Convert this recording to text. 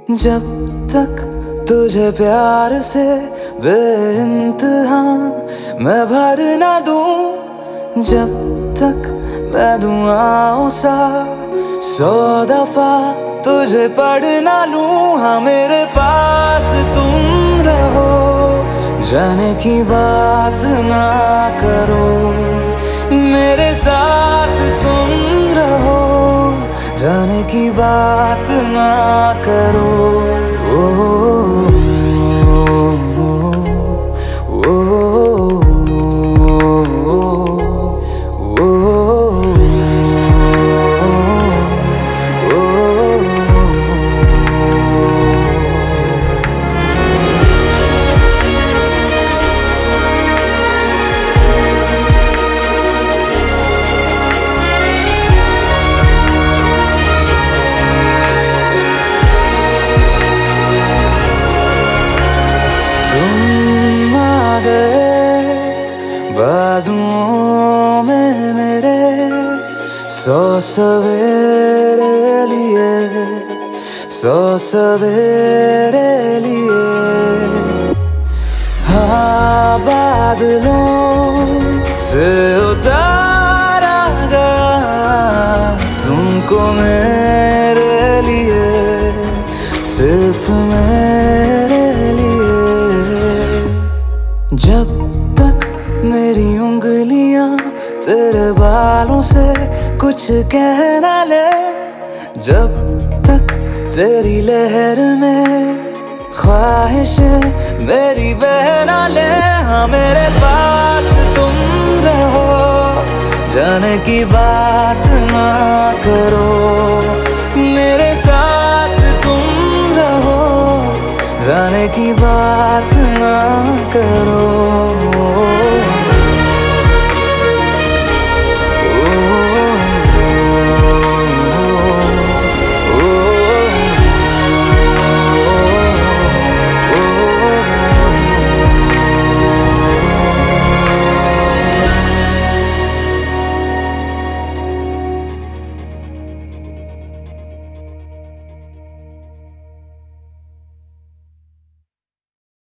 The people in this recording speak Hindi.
जब तक तुझे प्यार से बेइंतहा मैं भर ना दूं, जब तक मैं दुआओं सा 100 दफा तुझे पढ़ ना लूं। हाँ मेरे पास तुम रहो, जाने की बात ना करो, मेरे साथ तुम रहो, जाने की बात ना करो। तुम आ गए बाजुओं में मेरे, 100 सवेरे लिए, 100 सवेरे लिए। हाँ बादलों से उतारा गया तुमको मेरे लिए, सिर्फ मेरे लिए। जब तक मेरी उंगलियां तेरे बालों से कुछ कह ना ले, जब तक तेरी लहर में ख्वाहिशें मेरी बह ना ले। हाँ मेरे पास तुम रहो, जाने की बात ना करो, मेरे साथ तुम रहो, जाने की बात ना करो।